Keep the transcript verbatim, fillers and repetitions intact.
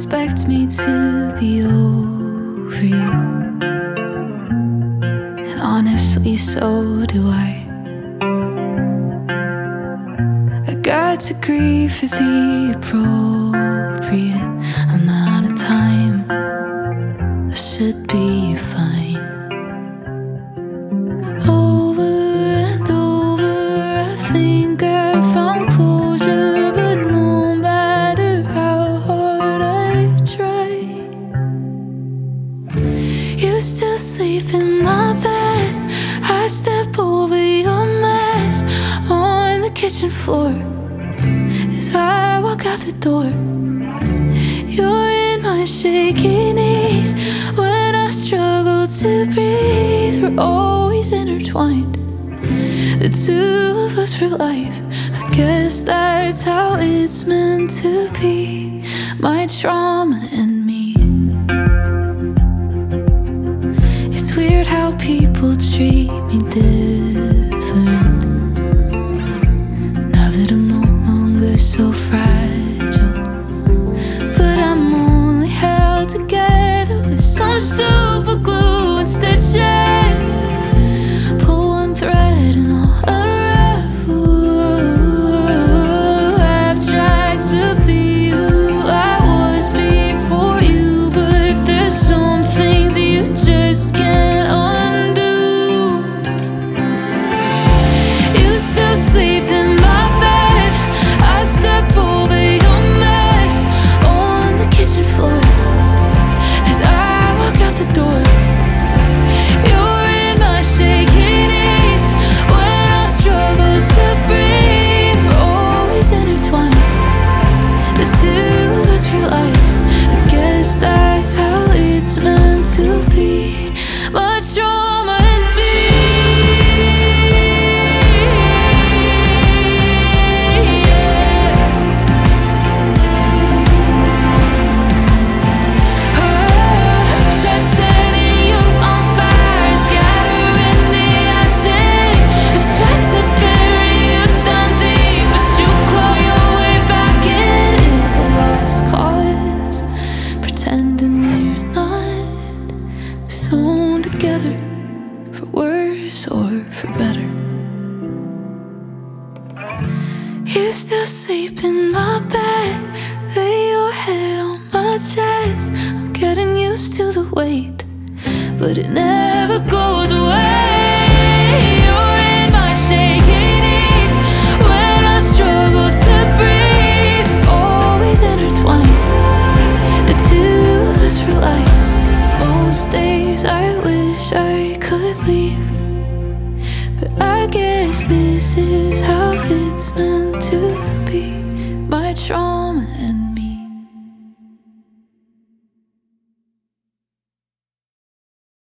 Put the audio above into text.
expect me to be over you, and honestly, so do I. I got to grieve for the appropriate amount of time. I should be fine. Over and over, I think I found closure, but no matter how hard I try, you still sleep in my bed. I step over your mess on the kitchen floor as I walk out the door. You're in my shaky knees when I struggle to breathe. We're always intertwined, the two of us for life. I guess that's how it's meant to be, my trauma and me. It's weird how people treat me different now that I'm no longer so fragile. But I'm only held together with some super glue and stitches. Pull one thread and I'll unravel. I've tried to be who I was before you, but there's some things you just can't undo. You still sleep in my bed. I step over your mess on the kitchen floor as I walk out the door. You're in my shaky knees when I struggle to breathe. We're always intertwined, the two of us for life. I guess that's how it's meant to be, my trauma and me. Pretending we're not sewn together, for worse or for better. You still sleep in my bed, lay your head on my chest. I'm getting used to the weight, but it never goes away. You're in my shaky knees when I struggle to breathe. Always intertwined, the two of us for life. Most days I wish I could leave, but I guess this is how it's meant to be, my trauma and